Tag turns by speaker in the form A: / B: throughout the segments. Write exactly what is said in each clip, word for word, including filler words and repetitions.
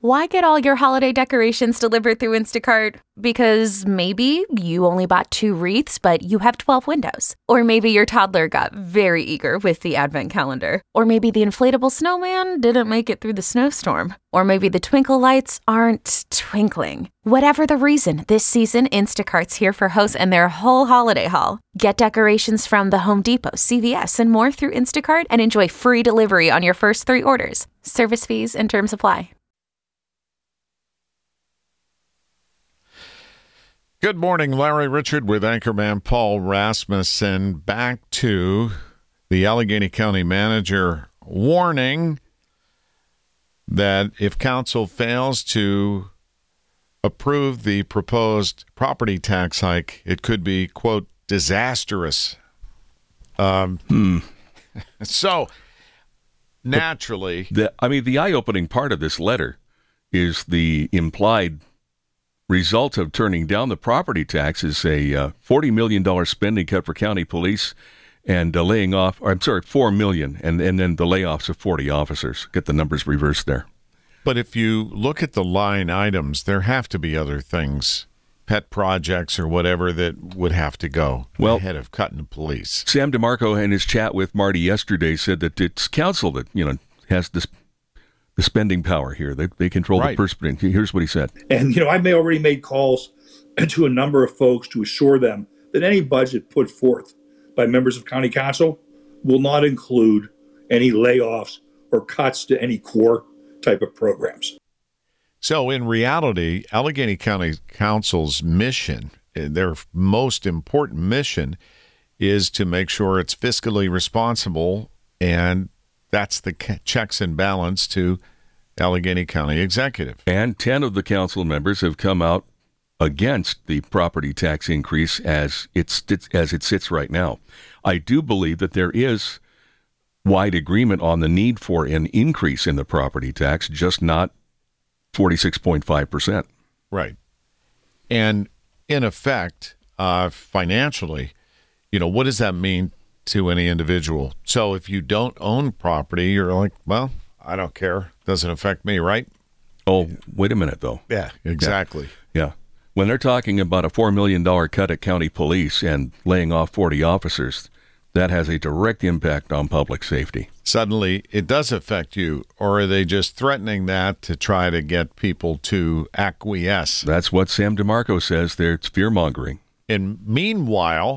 A: Why get all your holiday decorations delivered through Instacart? Because maybe you only bought two wreaths, but you have twelve windows. Or maybe your toddler got very eager with the advent calendar. Or maybe the inflatable snowman didn't make it through the snowstorm. Or maybe the twinkle lights aren't twinkling. Whatever the reason, this season, Instacart's here for hosts and their whole holiday haul. Get decorations from the Home Depot, C V S, and more through Instacart and enjoy free delivery on your first three orders. Service fees and terms apply.
B: Good morning, Larry Richard with anchorman Paul Rasmussen. Back to the Allegheny County manager warning that if council fails to approve the proposed property tax hike, it could be, quote, disastrous. Um,
C: hmm.
B: So, naturally...
C: The, I mean, the eye-opening part of this letter is the implied result of turning down the property tax is a uh, forty million dollars spending cut for county police and uh, laying off, or I'm sorry, four million dollars, and, and then the layoffs of forty officers. Get the numbers reversed there.
B: But if you look at the line items, there have to be other things, pet projects or whatever, that would have to go well, ahead of cutting the police.
C: Sam DeMarco, in his chat with Marty yesterday, said that it's council that, you know, has this the spending power here. They, they control right. the purse string. Here's what he said.
D: And, you know, I may already made calls to a number of folks to assure them that any budget put forth by members of county council will not include any layoffs or cuts to any core type of programs.
B: So in reality, Allegheny County Council's mission, their most important mission, is to make sure it's fiscally responsible, and that's the checks and balance to Allegheny County Executive.
C: And ten of the council members have come out against the property tax increase as it's as it sits right now. I do believe that there is wide agreement on the need for an increase in the property tax, just not forty-six point five percent.
B: Right. And in effect, uh, financially, you know, what does that mean to any individual? So if you don't own property, you're like, well, I don't care. Doesn't affect me, right?
C: Oh, wait a minute, though.
B: Yeah, exactly.
C: Yeah. yeah. When they're talking about a four million dollars cut at county police and laying off forty officers, that has a direct impact on public safety.
B: Suddenly, it does affect you, or are they just threatening that to try to get people to acquiesce?
C: That's what Sam DeMarco says there. It's fear-mongering.
B: And meanwhile,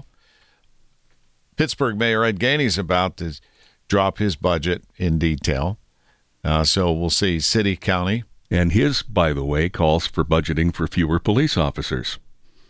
B: Pittsburgh Mayor Ed Gainey's about to drop his budget in detail. Uh, so we'll see city, county.
C: And his, by the way, calls for budgeting for fewer police officers.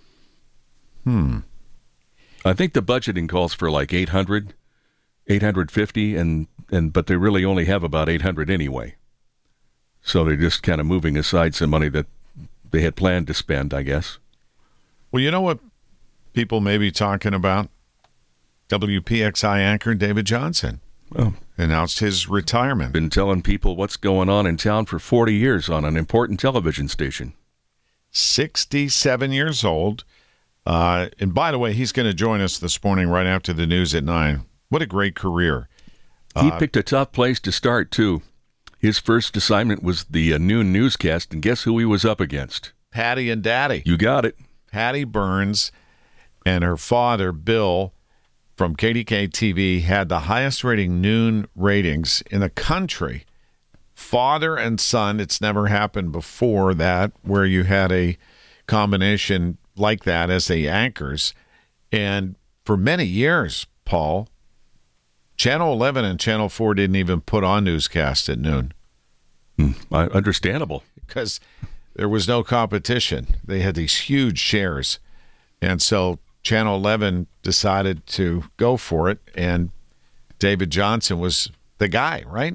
B: Hmm.
C: I think the budgeting calls for like eight hundred, eight hundred fifty, and, and but they really only have about eight hundred anyway. So they're just kind of moving aside some money that they had planned to spend, I guess.
B: Well, you know what people may be talking about? W P X I anchor David Johnson
C: oh.
B: announced his retirement.
C: Been telling people what's going on in town for forty years on an important television station.
B: sixty-seven years old. Uh, and by the way, he's going to join us this morning right after the news at nine. What a great career.
C: He
B: uh,
C: picked a tough place to start, too. His first assignment was the uh, noon newscast, and guess who he was up against?
B: Patty and Daddy.
C: You got it.
B: Patty Burns and her father, Bill, from K D K T V, had the highest rating noon ratings in the country. Father and son, it's never happened before that, where you had a combination like that as the anchors. And for many years, Paul, Channel eleven and Channel four didn't even put on newscasts at noon.
C: Hmm, understandable.
B: Because there was no competition. They had these huge shares. And so Channel eleven decided to go for it, and David Johnson was the guy, right?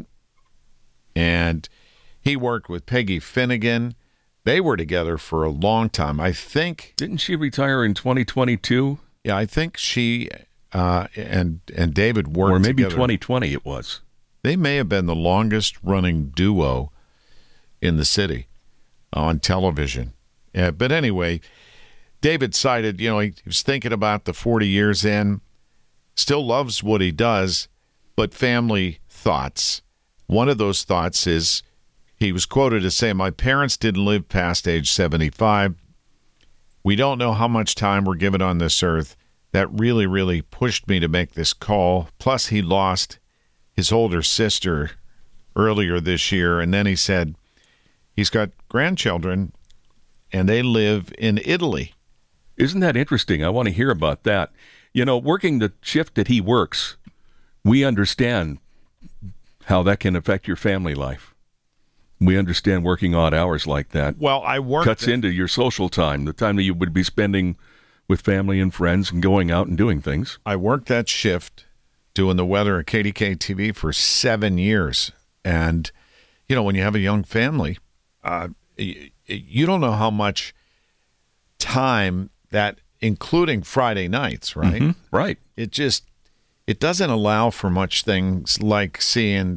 B: And he worked with Peggy Finnegan. They were together for a long time. I think...
C: Didn't she retire in twenty twenty-two?
B: Yeah, I think she uh, and and David worked
C: Or maybe
B: together.
C: twenty twenty it was.
B: They may have been the longest-running duo in the city on television. Yeah, but anyway, David cited, you know, he was thinking about the forty years in, still loves what he does, but family thoughts. One of those thoughts is He was quoted as saying, "My parents didn't live past age seventy-five. We don't know how much time we're given on this earth. That really, really pushed me to make this call. Plus, he lost his older sister earlier this year." And then he said he's got grandchildren, and they live in Italy.
C: Isn't that interesting? I want to hear about that. You know, working the shift that he works, we understand how that can affect your family life. We understand working odd hours like that.
B: Well, I worked...
C: Cuts into your social time, the time that you would be spending with family and friends and going out and doing things.
B: I worked that shift doing the weather at K D K T V for seven years. And, you know, when you have a young family, uh, you, you don't know how much time that, including Friday nights, right?
C: Mm-hmm. Right.
B: It just, it doesn't allow for much things like seeing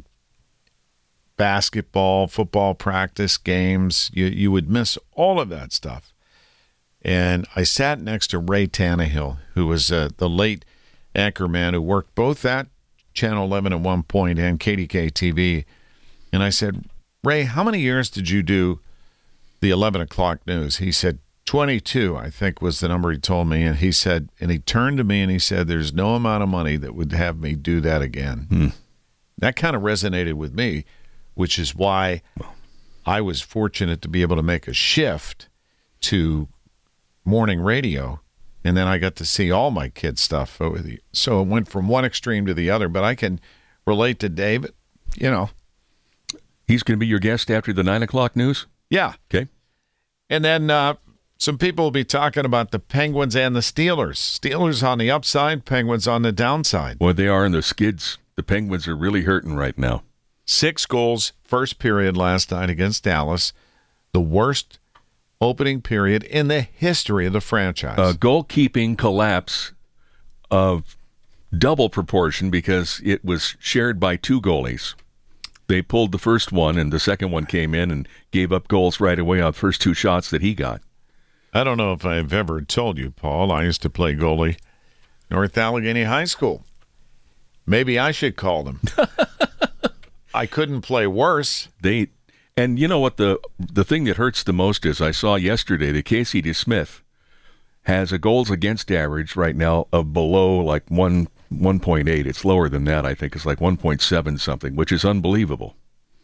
B: basketball, football practice, games. You, you would miss all of that stuff. And I sat next to Ray Tannehill, who was uh, the late anchorman who worked both at Channel eleven at one point and K D K T V. And I said, "Ray, how many years did you do the eleven o'clock news?" He said, twenty-two, I think was the number he told me. And he said, and he turned to me and he said, "There's no amount of money that would have me do that again."
C: Hmm.
B: That kind of resonated with me, which is why I was fortunate to be able to make a shift to morning radio, and then I got to see all my kids' stuff over the. So it went from one extreme to the other. But I can relate to David. You know,
C: he's going to be your guest after the nine o'clock news.
B: Yeah.
C: Okay.
B: And then uh, some people will be talking about the Penguins and the Steelers. Steelers on the upside, Penguins on the downside.
C: Boy, they are in the skids. The Penguins are really hurting right now.
B: Six goals first period last night against Dallas. The worst opening period in the history of the franchise.
C: A goalkeeping collapse of double proportion because it was shared by two goalies. They pulled the first one, and the second one came in and gave up goals right away on the first two shots that he got.
B: I don't know if I've ever told you, Paul, I used to play goalie North Allegheny High School. Maybe I should call them. I couldn't play worse.
C: They, and you know what the the thing that hurts the most is I saw yesterday that Casey DeSmith has a goals against average right now of below like one one point eight. It's lower than that. I think it's like one point seven something, which is unbelievable.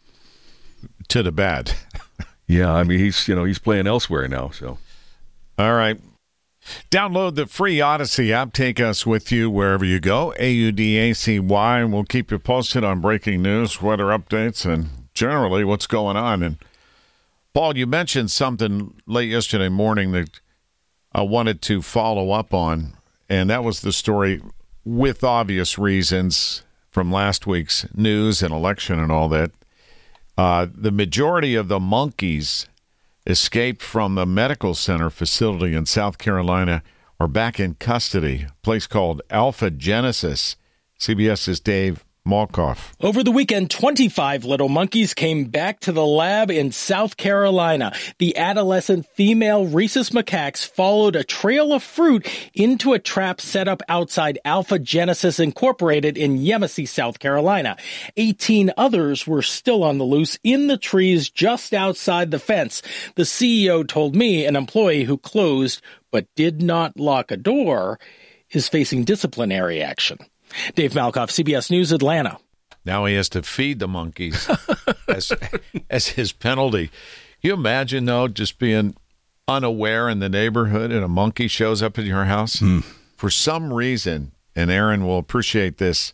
B: To the bad.
C: Yeah, I mean he's you know he's playing elsewhere now. So,
B: all right. Download the free Odyssey app. Take us with you wherever you go. A U D A C Y, and we'll keep you posted on breaking news, weather updates, and generally what's going on. And Paul, you mentioned something late yesterday morning that I wanted to follow up on, and that was the story, with obvious reasons, from last week's news and election and all that. Uh, the majority of the monkeys escaped from the medical center facility in South Carolina are back in custody, a place called Alpha Genesis. CBS's Dave Malkoff.
E: Over the weekend, twenty-five little monkeys came back to the lab in South Carolina. The adolescent female rhesus macaques followed a trail of fruit into a trap set up outside Alpha Genesis Incorporated in Yemassee, South Carolina. eighteen others were still on the loose in the trees just outside the fence. The C E O told me an employee who closed but did not lock a door is facing disciplinary action. Dave Malkoff, C B S News, Atlanta.
B: Now he has to feed the monkeys as, as his penalty. Can you imagine, though, just being unaware in the neighborhood and a monkey shows up at your house?
C: Mm.
B: For some reason, and Aaron will appreciate this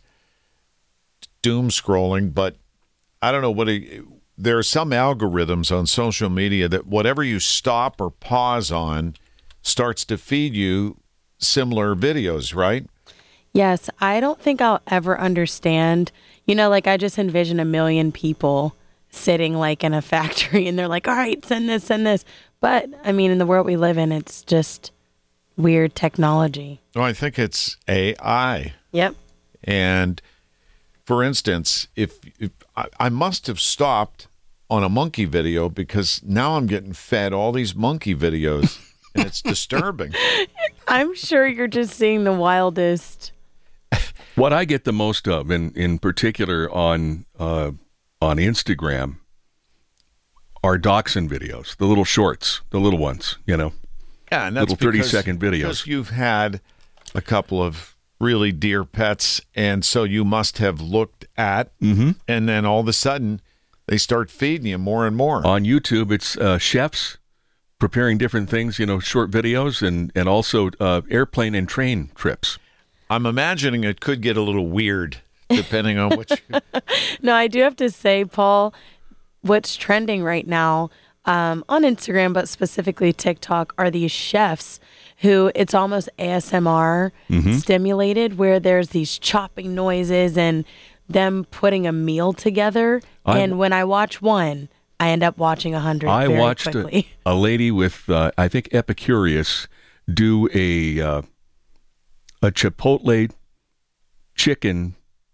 B: doom scrolling, but I don't know what he, there are some algorithms on social media that whatever you stop or pause on starts to feed you similar videos, right?
F: Yes, I don't think I'll ever understand. You know, like I just envision a million people sitting like in a factory and they're like, all right, send this, send this. But I mean, in the world we live in, it's just weird technology.
B: Well, I think it's A I.
F: Yep.
B: And for instance, if, if I, I must have stopped on a monkey video because now I'm getting fed all these monkey videos and it's disturbing.
F: I'm sure you're just seeing the wildest.
C: What I get the most of, in, in particular on uh, on Instagram, are dachshund videos, the little shorts, the little ones, you know.
B: Yeah, and that's
C: little thirty-second videos.
B: Because you've had a couple of really dear pets, and so you must have looked at,
C: mm-hmm.
B: and then all of a sudden they start feeding you more and more.
C: On YouTube, it's uh, chefs preparing different things, you know, short videos, and, and also uh, airplane and train trips.
B: I'm imagining it could get a little weird depending on which.
F: No, I do have to say, Paul, what's trending right now um, on Instagram, but specifically TikTok, are these chefs who it's almost A S M R
C: mm-hmm.
F: stimulated, where there's these chopping noises and them putting a meal together. I, and when I watch one, I end up watching a hundred.
C: I
F: very
C: watched
F: quickly.
C: A, a lady with, uh, I think, Epicurious do a uh, a Chipotle chicken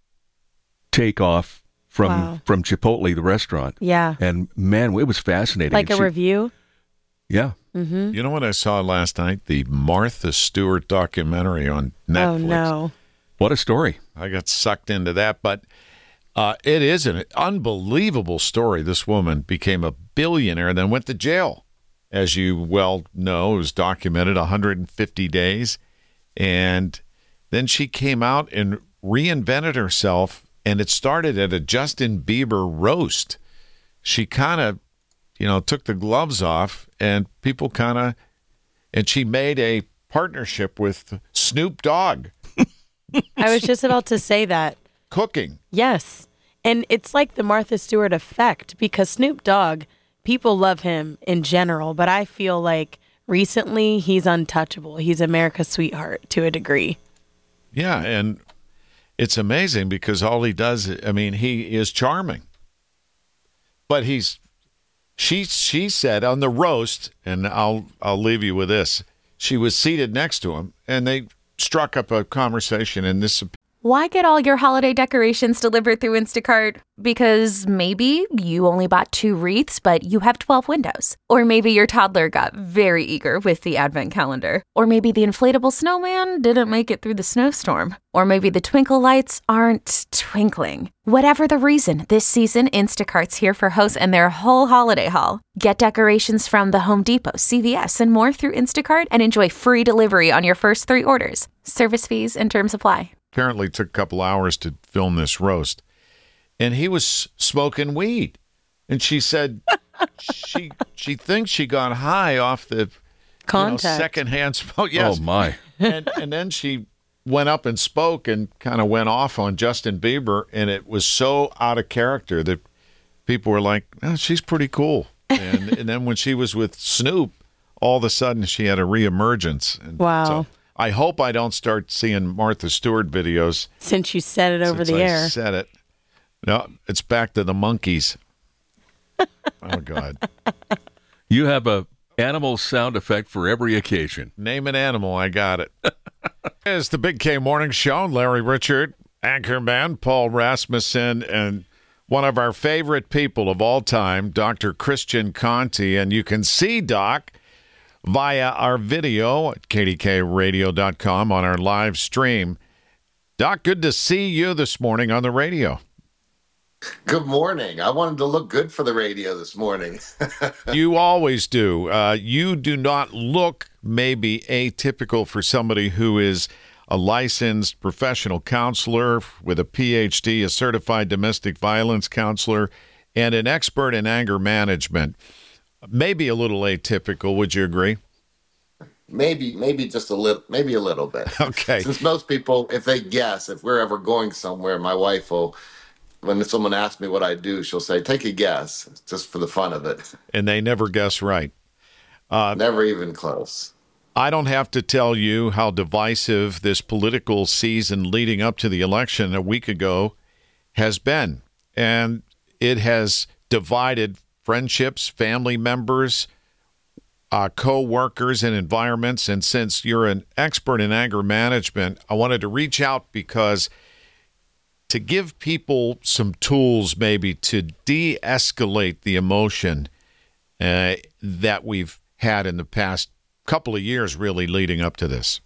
C: takeoff from
F: Wow.
C: from Chipotle, the restaurant.
F: Yeah.
C: And man, it was fascinating.
F: Like
C: And
F: a
C: she-
F: review.
C: Yeah.
F: Mm-hmm.
B: You know what I saw last night? The Martha Stewart documentary on Netflix.
F: Oh, no.
C: What a story.
B: I got sucked into that, but uh, it is an unbelievable story. This woman became a billionaire and then went to jail. As you well know, it was documented one hundred fifty days. And then she came out and reinvented herself, and it started at a Justin Bieber roast. She kind of, you know, took the gloves off, and people kind of, and she made a partnership with Snoop Dogg.
F: I was just about to say that.
B: Cooking.
F: Yes. And it's like the Martha Stewart effect, because Snoop Dogg, people love him in general, but I feel like recently he's untouchable. He's America's sweetheart to a degree.
B: Yeah, and it's amazing because all he does, I mean, he is charming. But he's, she she said on the roast, and I'll I'll leave you with this. She was seated next to him, and they struck up a conversation, and this.
A: Why get all your holiday decorations delivered through Instacart? Because maybe you only bought two wreaths, but you have twelve windows. Or maybe your toddler got very eager with the advent calendar. Or maybe the inflatable snowman didn't make it through the snowstorm. Or maybe the twinkle lights aren't twinkling. Whatever the reason, this season Instacart's here for hosts and their whole holiday haul. Get decorations from the Home Depot, C V S, and more through Instacart and enjoy free delivery on your first three orders. Service fees and terms apply.
B: Apparently took a couple hours to film this roast, and he was smoking weed, and she said she she thinks she got high off the
F: Contact.
B: you know, secondhand smoke. Yes.
C: Oh, my.
B: and and then she went up and spoke and kind of went off on Justin Bieber, and it was so out of character that people were like, oh, she's pretty cool. And and then when she was with Snoop, all of a sudden she had a reemergence. And
F: Wow.
B: So I hope I don't start seeing Martha Stewart videos.
F: Since you said it over
B: since
F: the
B: I
F: air.
B: said it. No, it's back to the monkeys. Oh, God.
C: You have a animal sound effect for every occasion.
B: Name an animal. I got it. It's the Big K Morning Show. Larry Richard, anchorman, Paul Rasmussen, and one of our favorite people of all time, Doctor Christian Conti. And you can see Doc via our video at K D K radio dot com on our live stream. Doc, good to see you this morning on the radio.
G: Good morning. I wanted to look good for the radio this morning.
B: You always do. Uh, you do not look maybe atypical for somebody who is a licensed professional counselor with a P H D, a certified domestic violence counselor, and an expert in anger management. Maybe a little atypical. Would you agree?
G: maybe, maybe just a little, maybe a little bit.
B: Okay.
G: Since most people, if they guess, if we're ever going somewhere, my wife will, when someone asks me what I do, she'll say, take a guess, just for the fun of it.
B: And they never guess right. Uh,
G: Never even close.
B: I don't have to tell you how divisive this political season leading up to the election a week ago has been. And it has divided friendships, family members, uh, co-workers, and environments. And since you're an expert in anger management, I wanted to reach out because to give people some tools maybe to de-escalate the emotion uh, that we've had in the past couple of years really leading up to this.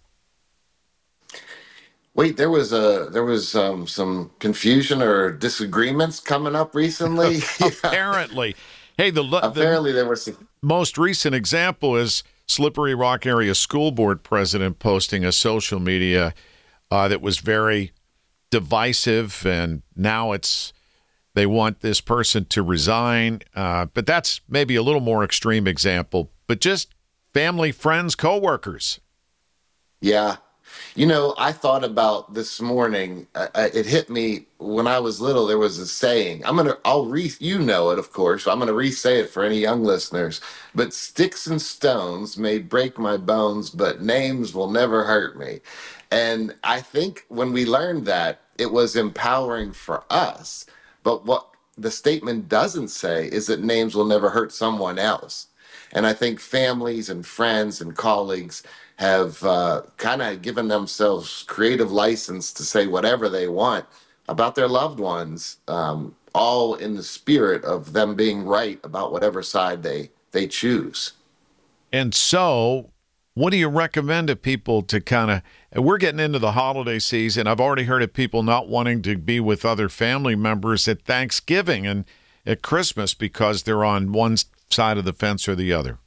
G: Wait, there was a there was um, some confusion or disagreements coming up recently.
B: Apparently. Hey, the, the
G: apparently there was some.
B: most recent example is Slippery Rock Area School Board president posting a social media uh, that was very divisive, and now it's they want this person to resign. Uh, but that's maybe a little more extreme example. But just family, friends, coworkers.
G: Yeah. You know, I thought about this morning. Uh, it hit me when I was little. There was a saying. I'm gonna. I'll re. You know it, of course. I'm gonna re-say it for any young listeners. But sticks and stones may break my bones, but names will never hurt me. And I think when we learned that, it was empowering for us. But what the statement doesn't say is that names will never hurt someone else. And I think families and friends and colleagues have uh, kind of given themselves creative license to say whatever they want about their loved ones, um, all in the spirit of them being right about whatever side they, they choose.
B: And so, what do you recommend to people to kind of, we're getting into the holiday season. I've already heard of people not wanting to be with other family members at Thanksgiving and at Christmas because they're on one side of the fence or the other.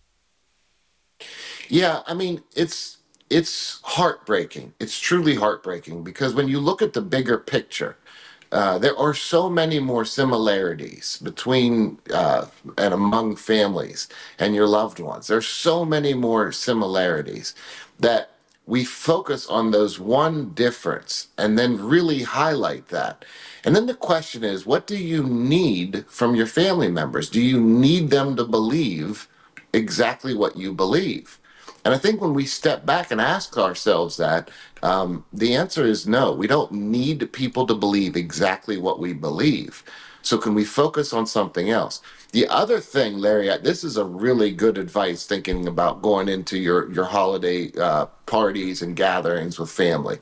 G: Yeah, I mean, it's it's heartbreaking. It's truly heartbreaking because when you look at the bigger picture, uh, there are so many more similarities between uh, and among families and your loved ones. There's so many more similarities that we focus on those one difference and then really highlight that. And then the question is, what do you need from your family members? Do you need them to believe exactly what you believe? And I think when we step back and ask ourselves that, um, the answer is no. We don't need people to believe exactly what we believe. So can we focus on something else? The other thing, Larry, this is a really good advice thinking about going into your, your holiday uh, parties and gatherings with family.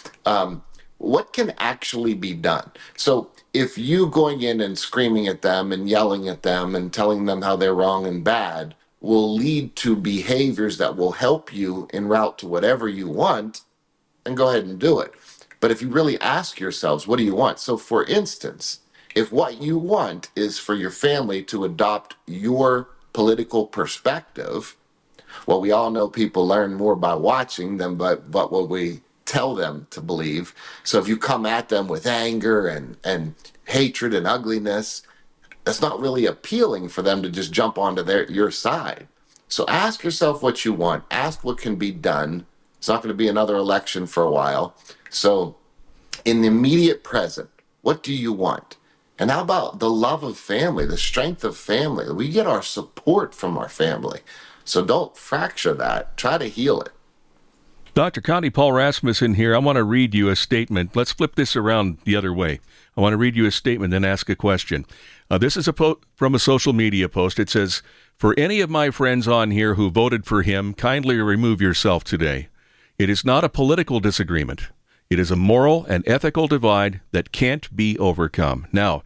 G: Um, what can actually be done? So if you going in and screaming at them and yelling at them and telling them how they're wrong and bad will lead to behaviors that will help you en route to whatever you want, and go ahead and do it. But if you really ask yourselves, what do you want? So for instance, if what you want is for your family to adopt your political perspective, well, we all know people learn more by watching than by, but what we tell them to believe. So if you come at them with anger and, and hatred and ugliness, that's not really appealing for them to just jump onto their your side. So ask yourself what you want. Ask what can be done. It's not going to be another election for a while. So in the immediate present, what do you want? And how about the love of family, the strength of family? We get our support from our family. So don't fracture that. Try to heal it.
C: Doctor Connie Paul Rasmussen here. I want to read you a statement. Let's flip this around the other way. I want to read you a statement and ask a question. Uh, this is a po- from a social media post. It says, "For any of my friends on here who voted for him, kindly remove yourself today. It is not a political disagreement. It is a moral and ethical divide that can't be overcome." Now,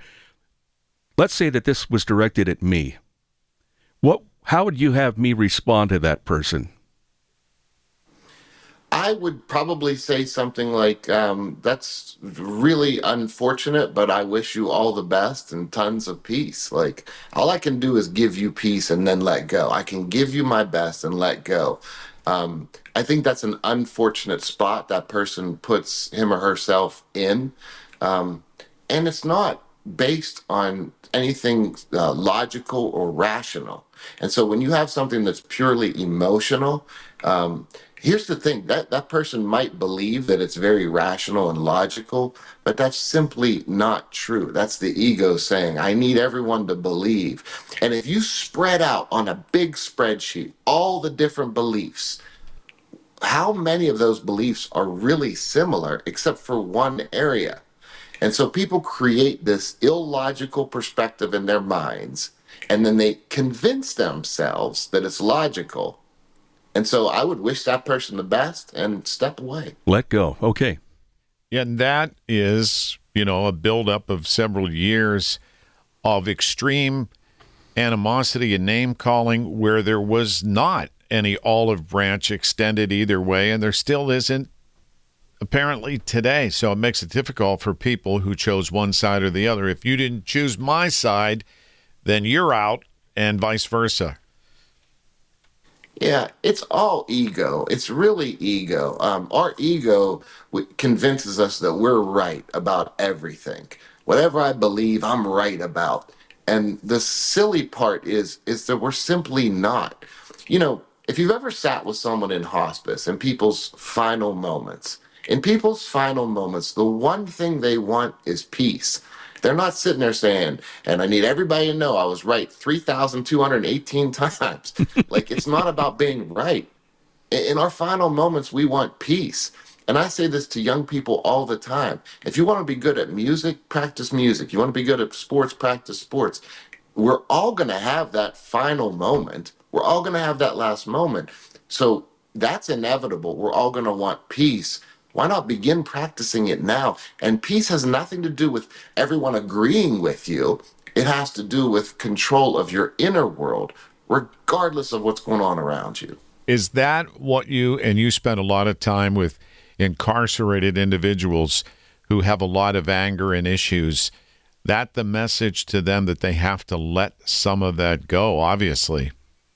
C: let's say that this was directed at me. What? How would you have me respond to that person?
G: I would probably say something like, um, that's really unfortunate, but I wish you all the best and tons of peace. Like, all I can do is give you peace and then let go. I can give you my best and let go. Um, I think that's an unfortunate spot that person puts him or herself in. Um, and it's not based on anything uh, logical or rational. And so when you have something that's purely emotional, um, here's the thing, that, that person might believe that it's very rational and logical, but that's simply not true. That's the ego saying, I need everyone to believe. And if you spread out on a big spreadsheet all the different beliefs, how many of those beliefs are really similar except for one area? And so people create this illogical perspective in their minds, and then they convince themselves that it's logical. And so I would wish that person the best and step away.
C: Let go. Okay.
B: Yeah, and that is, you know, a buildup of several years of extreme animosity and name-calling where there was not any olive branch extended either way, and there still isn't apparently today. So it makes it difficult for people who chose one side or the other. If you didn't choose my side, then you're out, and vice versa?
G: Yeah, it's all ego. It's really ego. Um, our ego w- convinces us that we're right about everything. Whatever I believe, I'm right about. And the silly part is is that we're simply not. You know, if you've ever sat with someone in hospice in people's final moments, in people's final moments, the one thing they want is peace. They're not sitting there saying, and I need everybody to know I was right three thousand two hundred eighteen times. Like, it's not about being right. In in our final moments, we want peace. And I say this to young people all the time. If you want to be good at music, practice music. You want to be good at sports, practice sports. We're all going to have that final moment. We're all going to have that last moment. So that's inevitable. We're all going to want peace. Why not begin practicing it now? And peace has nothing to do with everyone agreeing with you. It has to do with control of your inner world, regardless of what's going on around you.
B: Is that what you, and you spend a lot of time with incarcerated individuals who have a lot of anger and issues, that the message to them that they have to let some of that go, obviously?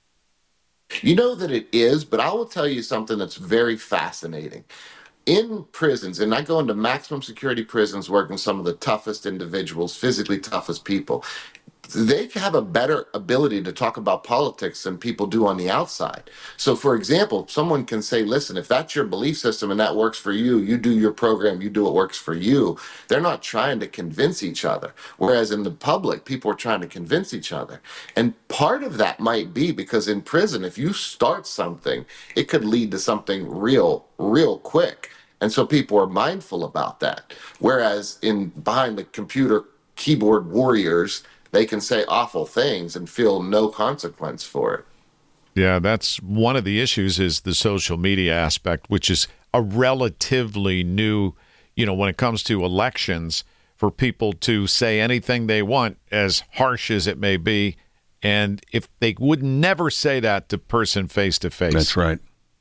G: You know that it is, but I will tell you something that's very fascinating. In prisons, and I go into maximum security prisons working with some of the toughest individuals, physically toughest people, they have a better ability to talk about politics than people do on the outside. So, for example, someone can say, listen, if that's your belief system and that works for you, you do your program, you do what works for you. They're not trying to convince each other. Whereas in the public, people are trying to convince each other. And part of that might be because in prison, if you start something, it could lead to something real, real quick. And so people are mindful about that. Whereas in behind the computer keyboard warriors, they can say awful things and feel no consequence for it.
B: Yeah, that's one of the issues is the social media aspect, which is a relatively new, you know, when it comes to elections, for people to say anything they want, as harsh as it may be. And if they would never say that to person face to face.
C: That's right.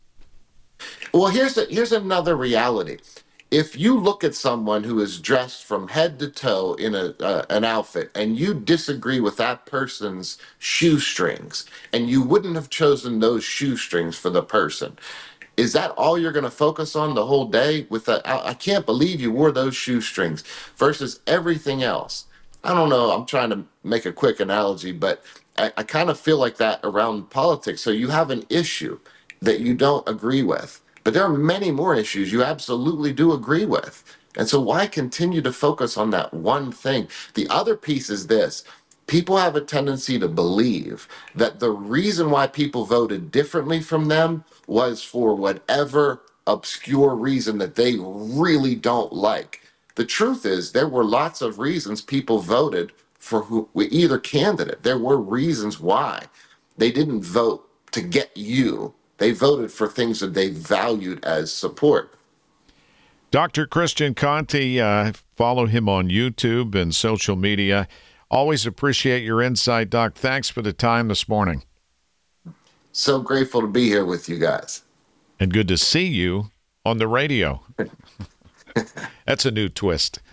G: Well, here's a, here's another reality. If you look at someone who is dressed from head to toe in a uh, an outfit and you disagree with that person's shoestrings and you wouldn't have chosen those shoestrings for the person, is that all you're going to focus on the whole day? With that, I, I can't believe you wore those shoestrings versus everything else. I don't know. I'm trying to make a quick analogy, but I, I kind of feel like that around politics. So you have an issue that you don't agree with. But there are many more issues you absolutely do agree with. And so why continue to focus on that one thing? The other piece is this. People have a tendency to believe that the reason why people voted differently from them was for whatever obscure reason that they really don't like. The truth is there were lots of reasons people voted for who, either candidate. There were reasons why. They didn't vote to get you. They voted for things that they valued as support.
B: Doctor Christian Conte, uh, follow him on YouTube and social media. Always appreciate your insight, Doc. Thanks for the time this morning.
G: So grateful to be here with you guys.
B: And good to see you on the radio. That's a new twist.